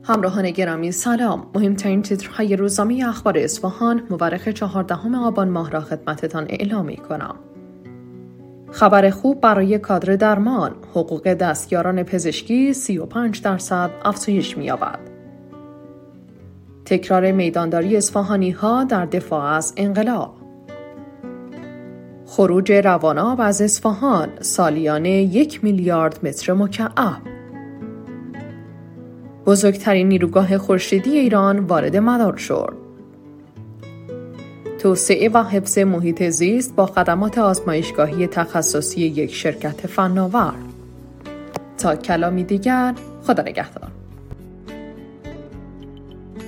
همراهان گرامی سلام. مهمترین تیترهای روزنامه اخبار اصفهان مورخ 14 آبان ماه را خدمتتان اعلام می‌کنم. خبر خوب برای کادر درمان: حقوق دستیاران پزشکی 35% افزایش می‌یابد. تکرار میدانداری اصفهانی‌ها در دفاع از انقلاب. خروج رواناب از اصفهان سالیانه 1 میلیارد متر مکعب. بزرگترین نیروگاه خورشیدی ایران وارد مدار شد. توسعه و حفظ محیط زیست با خدمات آزمایشگاهی تخصصی یک شرکت فناور. تا کلامی دیگر، خدا نگهدار.